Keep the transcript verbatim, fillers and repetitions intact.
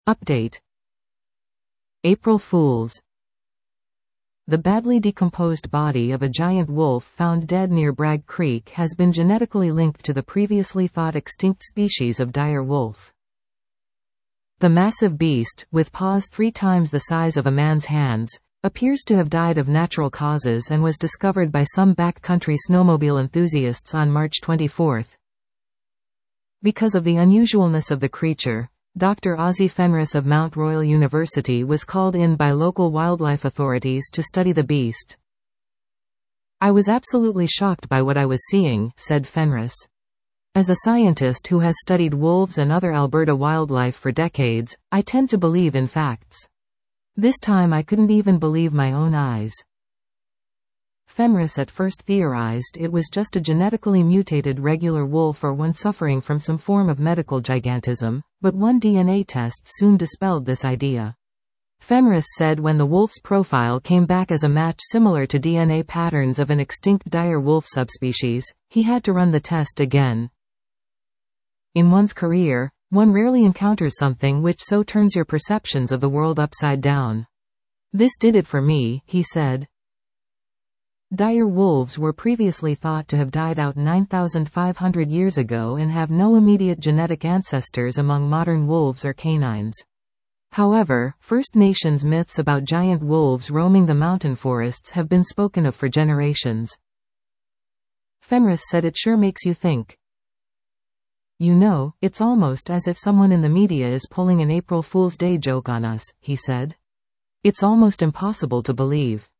Update. April Fools. The badly decomposed body of a giant wolf found dead near Bragg Creek has been genetically linked to the previously thought extinct species of dire wolf. The massive beast, with paws three times the size of a man's hands, appears to have died of natural causes and was discovered by some backcountry snowmobile enthusiasts on March twenty-fourth. Because of the unusualness of the creature, Doctor Ozzie Fenris of Mount Royal University was called in by local wildlife authorities to study the beast. "I was absolutely shocked by what I was seeing," said Fenris. "As a scientist who has studied wolves and other Alberta wildlife for decades, I tend to believe in facts. This time I couldn't even believe my own eyes." Fenris at first theorized it was just a genetically mutated regular wolf or one suffering from some form of medical gigantism, but one D N A test soon dispelled this idea. Fenris said when the wolf's profile came back as a match similar to D N A patterns of an extinct dire wolf subspecies, he had to run the test again. In one's career, one rarely encounters something which so turns your perceptions of the world upside down. "This did it for me," he said. Dire wolves were previously thought to have died out nine thousand five hundred years ago and have no immediate genetic ancestors among modern wolves or canines. However, First Nations myths about giant wolves roaming the mountain forests have been spoken of for generations. Fenris said it sure makes you think. "You know, it's almost as if someone in the media is pulling an April Fool's Day joke on us," he said. "It's almost impossible to believe."